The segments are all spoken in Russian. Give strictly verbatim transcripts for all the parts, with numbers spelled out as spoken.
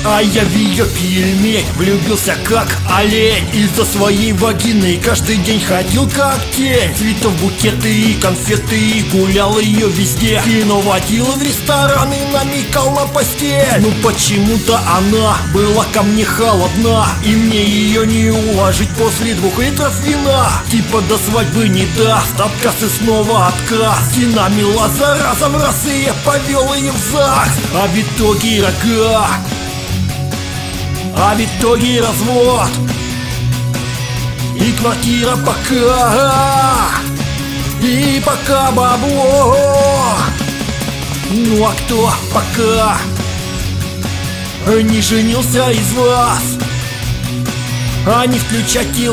А я в ее пельмень влюбился как олень. Из-за своей вагины каждый день ходил как тень. Цветов, букеты и конфеты, и гулял ее везде. Кино водила в ресторан и намекал на постель. Ну почему-то она была ко мне холодна, и мне ее не уложить после двух литров вина. Типа до свадьбы не даст, отказ и снова отказ. Динамила за разом, раз и я повел ее в ЗАГС. А в итоге рога, а в итоге развод и квартира пока, и пока бабло. Ну а кто пока не женился из вас? А не включайте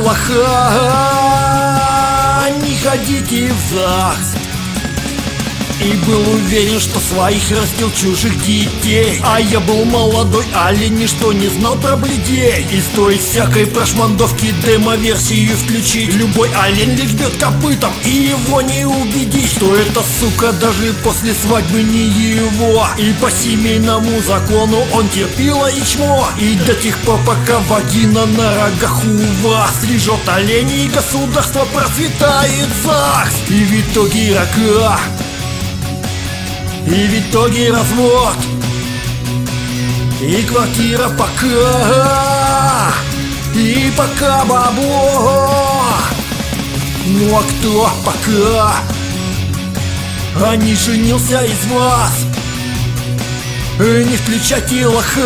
лоха, не ходите в ЗАГС. И был уверен, что своих растил чужих детей. А я был молодой олень, ничто не знал про бледей. И стоит всякой прошмандовки демо-версию включить, любой олень лишь бьет копытом, и его не убедить, что эта сука даже после свадьбы не его. И по семейному закону он терпила и чмо. И до тех пор, пока вагина на рогах у вас стрижет оленей, и государство процветает ЗАГС. И в итоге рога, и в итоге развод и квартира пока, и пока бабло. Ну а кто пока а не женился из вас? Не включайте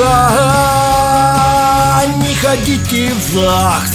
лоха, не ходите в ЗАГС.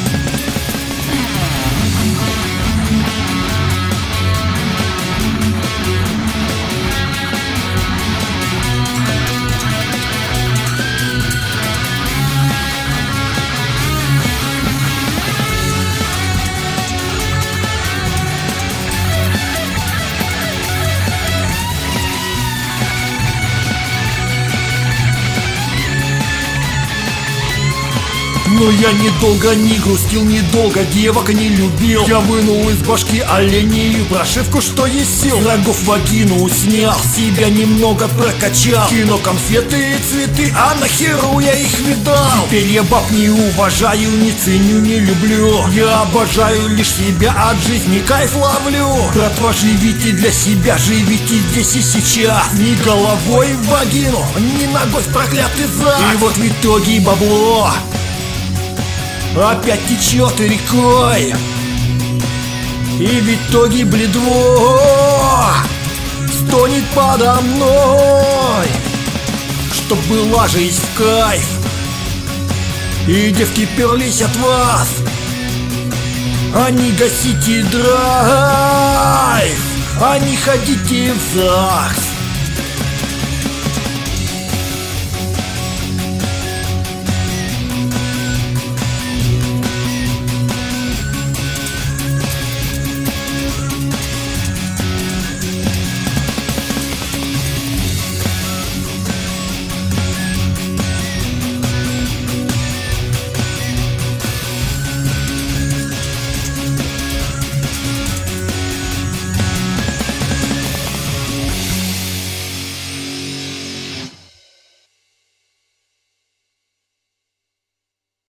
Но я недолго не грустил, недолго девок не любил. Я вынул из башки оленей прошивку, что есть сил. С рогов вагину снял, себя немного прокачал. Кино, конфеты и цветы, а нахеру я их видал? Теперь я баб не уважаю, не ценю, не люблю. Я обожаю лишь себя, от жизни кайф ловлю. Братва, живите для себя, живите здесь и сейчас. Ни головой в вагину, ни ногой в проклятый ЗАГС. И вот в итоге бабло опять течет рекой, и в итоге бледво стонет подо мной. Чтоб была жизнь в кайф, и девки перлись от вас, а не гасите драйв, а не ходите в ЗАГС.